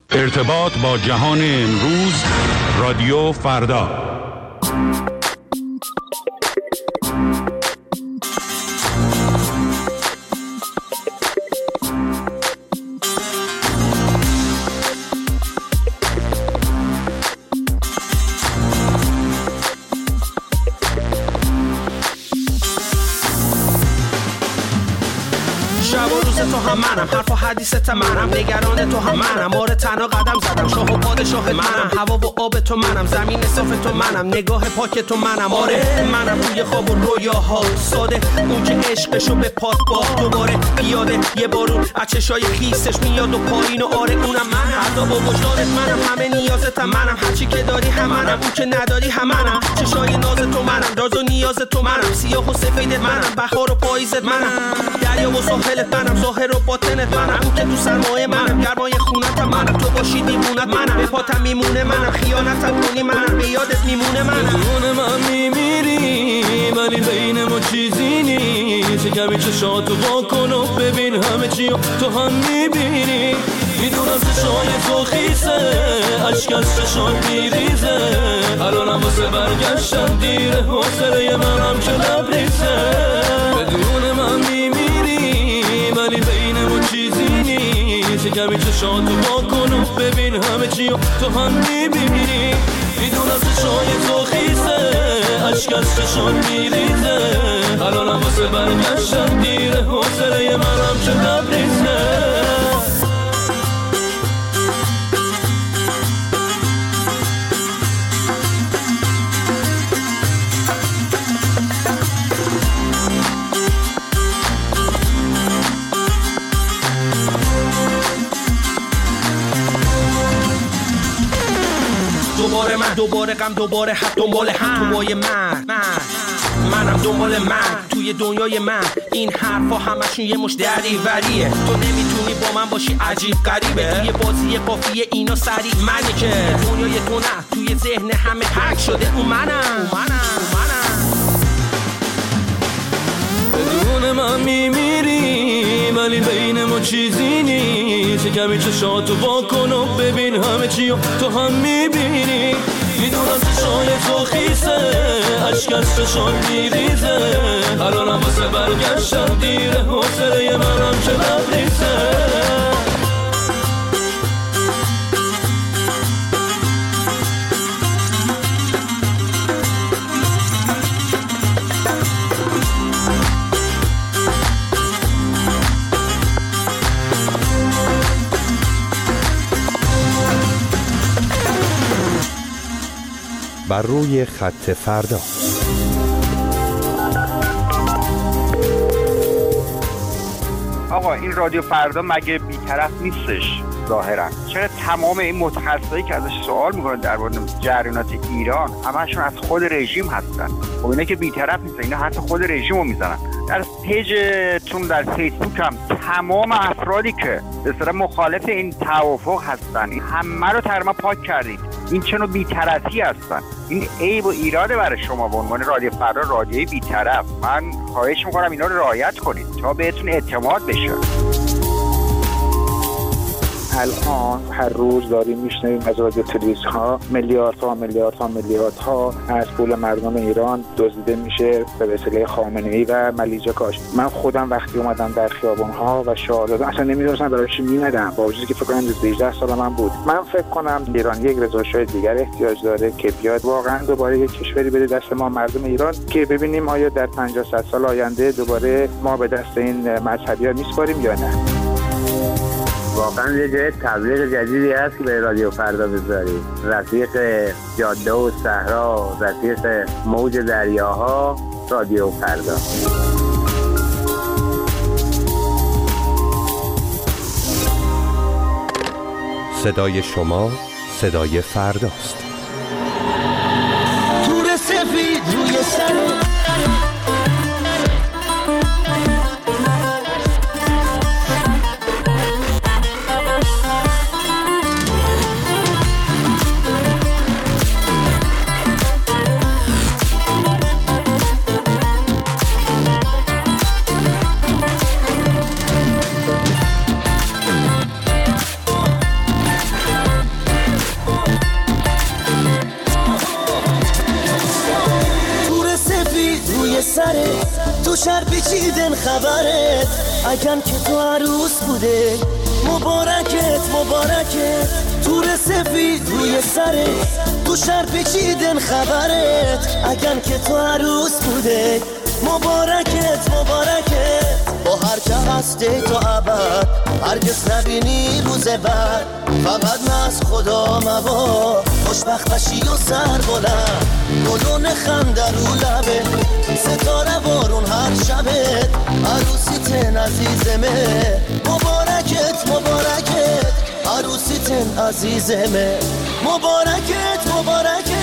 ارتباط با جهان امروز، رادیو فردا. تو هم منم، حرف و حدیثت منم، نگران تو هم منم، آره تنها قدم زدم، شاه و پادشاه منم، هوا و آب تو منم، زمین صاف تو منم، نگاه پاک تو منم، آره منم روی خواب و رویاها ساده، موج عشقشو به پات با دوباره پیاده یه بارون از چشای خیسش میاد و پایین و آره اونم من، حتی با وجدانت منم، همه نیازتم منم، هرچی که داری هم منم، اون که نداری هم منم، چشای ناز تو منم، راز و نیاز تو منم، سیاه و سفیدت منم، بهار و پاییزت منم، دریا و ساحلت منم، ظاهر و باطنت منم، اون که تو سرمایه منم، گرمای خونتم منم، تو باشی دیوونت منم، به پاتم میمونه منم، خیانتم کنی منم، به یادت میمونه منم، بدون من میمیری ولی بین ما چیزی نیست، کمی چشاتو واکن و ببین همه چی تو هم میبینی، میدونم چشای تو خیسه عشق از چشات میریزه، الانم واسه برگشتن دیره، حوصله منم که لبریزه، بدون من میمیری ولی بین ما چیزی نیست، کمی چشاتو واکن و ببین همه چی تو هم میبینی، میدونم چشای تو خیسه عشق از چشات میریزه، الانم واسه برگشتن دیره، حوصله منم که لبریزه. دوباره من، دوباره غم، دوباره حد، دنبال حد، دنبال منم دنبال من توی دنیای من، این حرفا همشون یه مش دریوریه، تو نمیتونی با من باشی، عجیب غریبه، توی بازی قافیه اینا سریع منی که دنیای تو نه، توی ذهن همه حک شده، اون منم بدون من میمیری ولی بین ما چیزی نیست، کمی چشاتو واکن و ببین همه چی تو هم میبینی، میدونم چشای تو خیسه عشق از چشات میریزه، الانم واسه برگشتن دیره، حوصله منم که لبریزه. بر روی خط فردا. آقا این رادیو فردا مگه بی‌طرف نیستش؟ ظاهرا چرا تمام این متخصصایی که ازش سوال میکنن درباره جریانات ایران همشون از خود رژیم هستن؟ خب اینا که بی‌طرف نیستن، اینا حتی خود رژیم رو میزنن. در پیجتون در فیسبوک هم تمام افرادی که به اصطلاح مخالف این توافق هستن همه رو تقریبا پاک کردید. این چه نوع بی‌طرفی هستن؟ این عیب و ایراده برای شما به عنوان رادیو فردا، رادیوی بی‌طرف. من خواهش میکنم اینا رو رعایت کنید تا بهتون اعتماد بشه. الان هر روز داریم میشنویم از رادیو تلویزیون‌ها میلیاردها از پول مردم ایران دزدیده میشه به وسیله خامنه‌ای و ملیحه کاشانی. من خودم وقتی اومدم در خیابان‌ها و شعار دادم اصلا نمی‌دونستم برای چی می‌ندم، با وجودی که فکر کنم 18 سال من بود. من فکر کنم ایران یک رضاشاه دیگر احتیاج داره که بیاد واقعا دوباره یک کشوری بده دست ما مردم ایران که ببینیم آیا در 50-100 سال آینده دوباره ما به دست این مذهبی‌ها میسپاریم یا نه. واقعا یه جای تبلیغ جدیدی هست که به رادیو فردا بذارید، رفیق جاده و صحرا، رفیق موج دریاها، رادیو فردا. صدای شما صدای فرداست. تور سفید روی سر شهر پیچیدن خبرت اگن که تو عروس بوده مبارکت مبارکت تور سفید روی سرت تو شهر پیچیدن خبرت اگن که تو عروس بوده مبارکت مبارکت با هر که هسته تا ابد هرگز نبینی روز بعد فقط نه از خدا مبا خوشبخت بشی و سر بلند گلون خنده رو لبه ستاره بارون هر شبت عروسیتن عزیزمه مبارکت مبارکت عروسیتن عزیزمه مبارکت مبارکت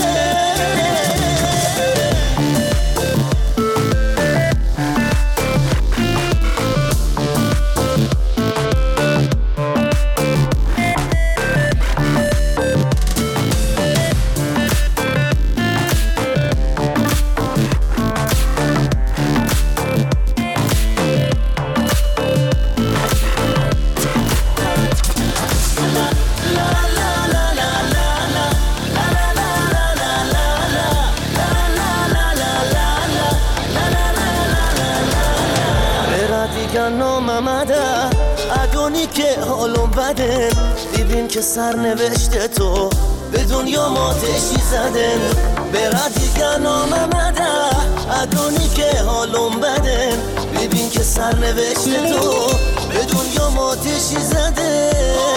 ادونی که حالم بده ببین که سرنوشت تو به دنیا ماتشی زدن برا دیگه ناممده ادونی که حالم بده ببین که سرنوشت تو به دنیا ماتشی زدن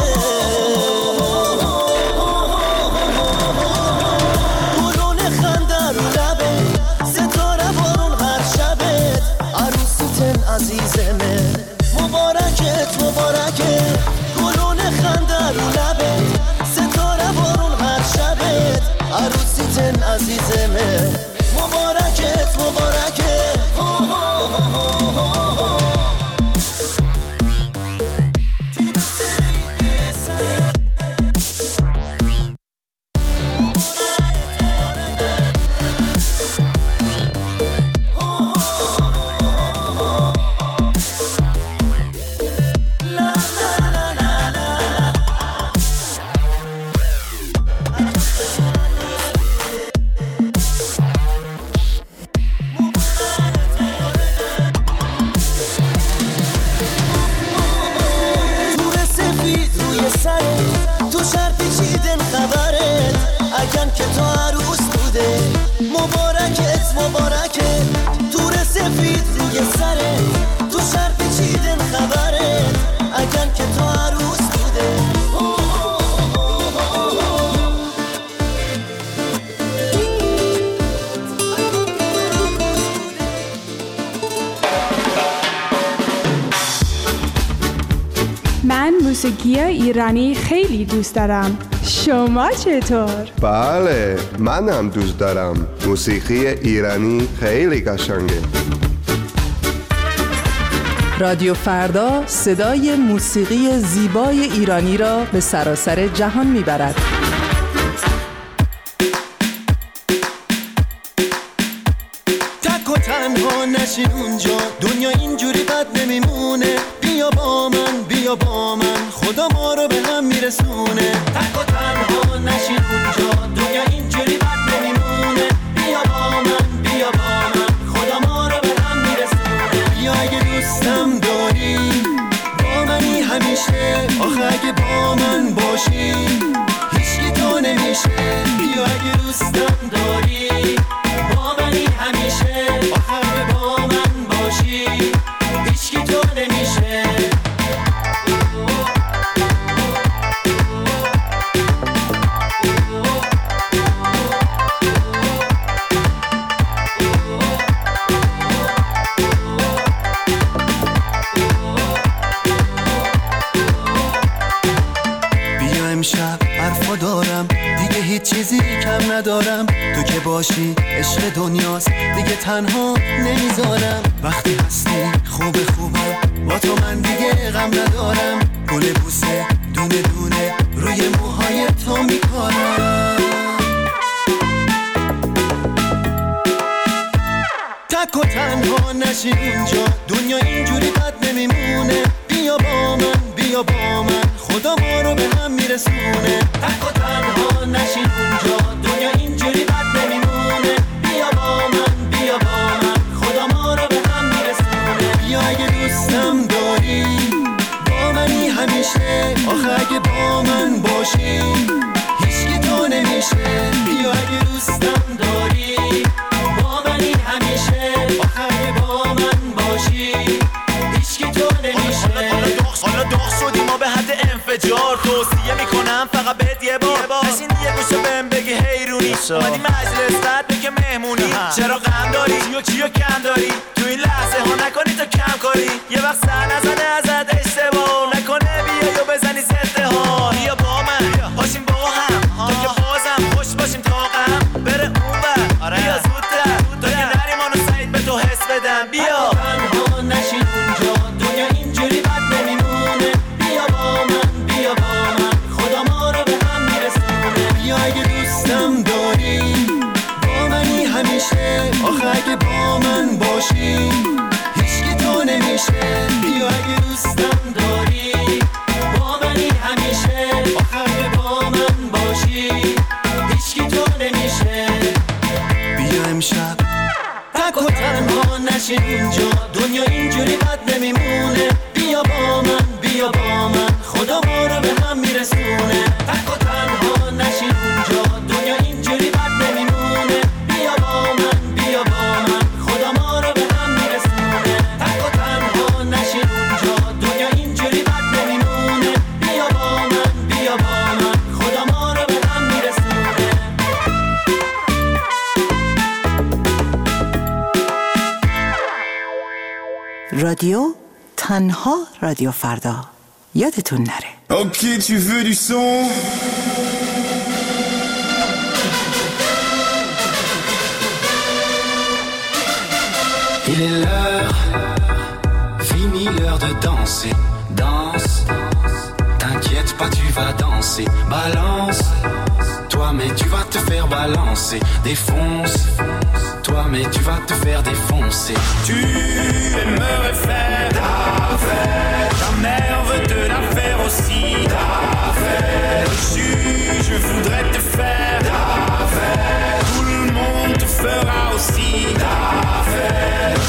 گلون خنده رو لبه ستاره بارون هر شبت عروسیتن عزیزمه مبارکت مبارکت گلون خنده رو لبت ستاره بارون هر شبت عروسیتن عزیزمه مبارکت مبارکت موسیقی ایرانی خیلی دوست دارم. شما چطور؟ بله، منم دوست دارم. موسیقی ایرانی خیلی قشنگه. رادیو فردا صدای موسیقی زیبای ایرانی را به سراسر جهان میبرد. تک و تنها نشین اونجا، دنیا اینجوری بد نمیمونه. بیا با من، بیا با من، خدا ما رو به هم میرسونه. تک و تنها نشین اونجا، دنیا اینجوری بد نمیمونه. بیا با من، بیا با من، خدا ما رو به هم میرسونه. بیا اگه دوستم داری، با منی همیشه. آخه اگه با من باشی، هیچکی تو نمیشه. بیا اگه دوستم داری، با منی همیشه. آخه اگه با من باشی، هیچکی تو نمیشه. دارم دیگه هیچ چیزی کم ندارم. تو که باشی عشق دنیاست، دیگه تنها نمیذارم. وقتی هستی خوبه خوبم، با تو من دیگه غم ندارم. گل بوسه دونه دونه روی موهای تو میکارم. تک و تنها نشین اونجا، دنیا اینجوری بد نمیمونه. بیا با من، بیا با من، خدا ما رو به هم میرسونه. تک و تنها نشین اونجا، دنیا اینجوری بد نمیمونه. بیا با من، بیا با من، خدا ما رو به هم همیشه آخه اگه با من باشی هیچکی تو نمیشه بیا اگه دوستم داری با منی همیشه آخه اگه با من باشی هیچکی تو نمیشه حالا داغ شدیم ما به حد انفجار توصیه میکنم فقط بهت یه بار نشین یه گوشه بهم بگی حیرونی اومدی مجلس بعد بگه مهمونی چرا غم داری کیو کم داری تو این لحظه ها نکنی تو کم کاری یه وقت سر نزنه ازت اشتباه نکنه بیا یا بزنی زده ها بیا با من باشیم با هم تو که بازم خوش باشیم طاقم بره اون بر بیا زودتر تو که نری منو سعید به تو حس بدم بیا تنها نشین اونجا دنیا اینجوری بد نمیمونه بیا با من خدا ما رو به هم میرسونه بیا اگه دوستم داری با منی همیشه آخه اگه با من باشی هیچکی تو نمیشه بیا اگه دوستم داری با منی همیشه آخه اگه با من باشی هیچکی تو نمیشه بیا امشب تک و تنها نشین اینجا دنیا اینجوری بد نمیمونه بیا با من خدا ما رو به هم میرسونه تک و تنها نشین اونجا دنیا اینجوری بد نمیمونه بیا با من خدا ما رو به هم میرسونه تک و تنها نشین اونجا دنیا اینجوری بد نمیمونه بیا با من خدا ما رو به هم میرسونه رادیو تنها رادیو فردا یادتون نره Ok, tu veux du son? Il est l'heure, fini l'heure de danser. Danse, t'inquiète pas, tu vas danser. Balance, toi mais tu vas te faire balancer. Défonce, toi mais tu vas te faire défoncer. Tu aimerais faire ta fête, ta mère veut te la faire aussi. Ta fête, le juge voudrait te faire ta fête, tout le monde te fera aussi ta fête.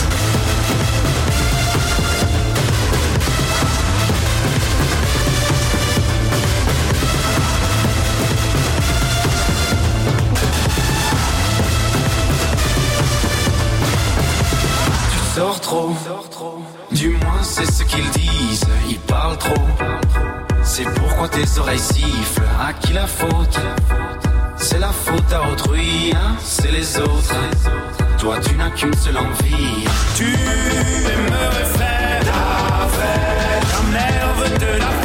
Sors trop, du moins c'est ce qu'ils disent, ils parlent trop. C'est pourquoi tes oreilles sifflent, à qui la faute? C'est la faute à autrui, hein? C'est les autres. Toi tu n'as qu'une seule envie. Tu aimerais faire ta fête, ta mère veut te la faire.